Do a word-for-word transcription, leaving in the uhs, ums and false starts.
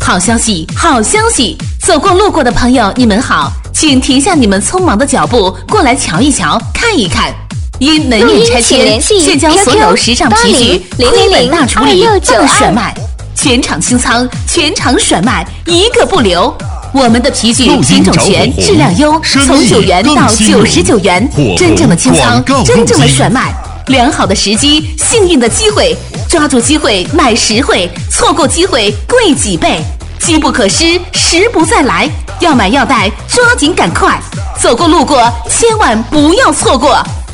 好消息，好消息！走过路过的朋友，你们好，请停下你们匆忙的脚步，过来瞧一瞧，看一看。因门面拆迁，现将所有时尚皮具亏本大处理，大甩卖，全场清仓，全场甩卖，一个不留。我们的皮具品种全，质量优，从九元到九十九元，真正的清仓，真正的甩卖，良好的时机，幸运的机会，抓住机会买实惠，错过机会贵几倍。机不可失，时不再来，要买要带，抓紧赶快！走过路过，千万不要错过。